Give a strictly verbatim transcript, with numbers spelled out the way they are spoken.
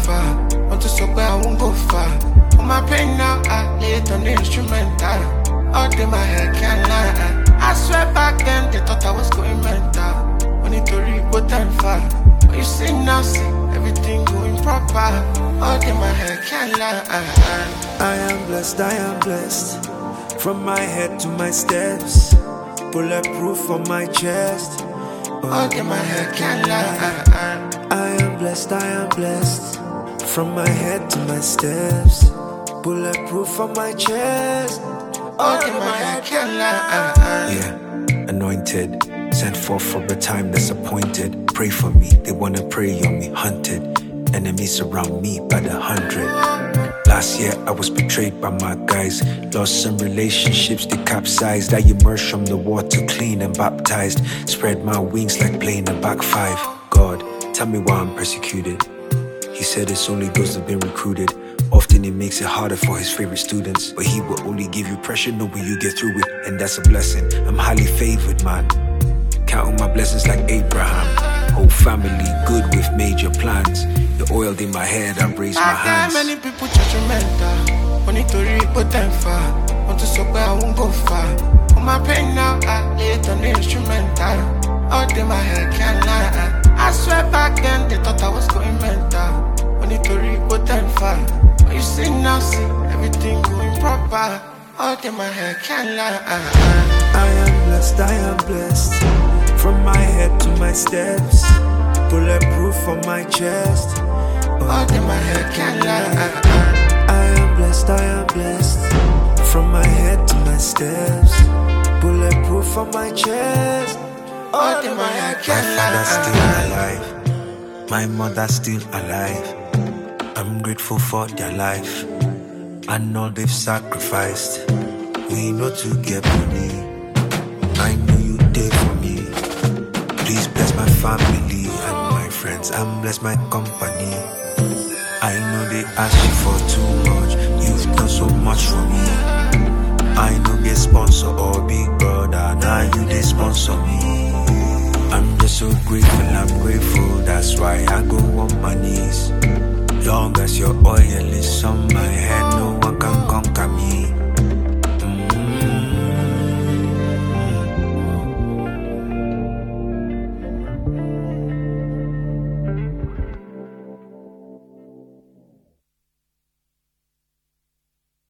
far. Want to stop where I won't go far. On my pain now, I lay it on the instrumental. All day my head can't lie. I swear back then they thought I was going mental. Only to reap what time far. But you see now, see everything going proper. All day my head can't lie. I am blessed, I am blessed. From my head to my steps. Bulletproof on my chest. All day my head can't lie. I am blessed, I am blessed. From my head to my steps. Bulletproof on my chest. All day my head can't lie. Yeah, anointed. Sent forth for a time that's appointed. Pray for me, they wanna prey on me. Hunted, enemies surround me by the hundred. Last year I was betrayed by my guys. Lost some relationships, they capsized. I emerged from the water clean and baptized. Spread my wings like playing a back five. God, tell me why I'm persecuted. He said it's only those who've been recruited. Often it makes it harder for his favorite students. But he will only give you pressure knowing you get through it. And that's a blessing, I'm highly favored, man. Counting my blessings like Abraham. Whole family good with major plans. The oil in my head, I raise my hands. I got many people judgmental. Only to reap what time far. Want to stop where I won't go far. On my pain now, I lay it on the instrumental. All day my head can't lie. I swear back then they thought I was going mental. Only to reap what time far. But you see now, see everything going proper. All day my head can't lie. I am blessed, I am blessed. From my head to my steps. Bulletproof on my chest. All day my head can't lie. I am blessed, I am blessed. From my head to my steps. Bulletproof on my chest. All day my head can't lie. My father's still alive. My mother's still alive. I'm grateful for their life and all they've sacrificed. We know to get money. I know you did for me. Please bless my family and my friends and bless my company. I know they ask you for too much. You've done so much for me. I know get sponsor or big brother. Now you they sponsor me. I'm just so grateful, I'm grateful. That's why I go on my knees. Long as your oil is on my head, no one can conquer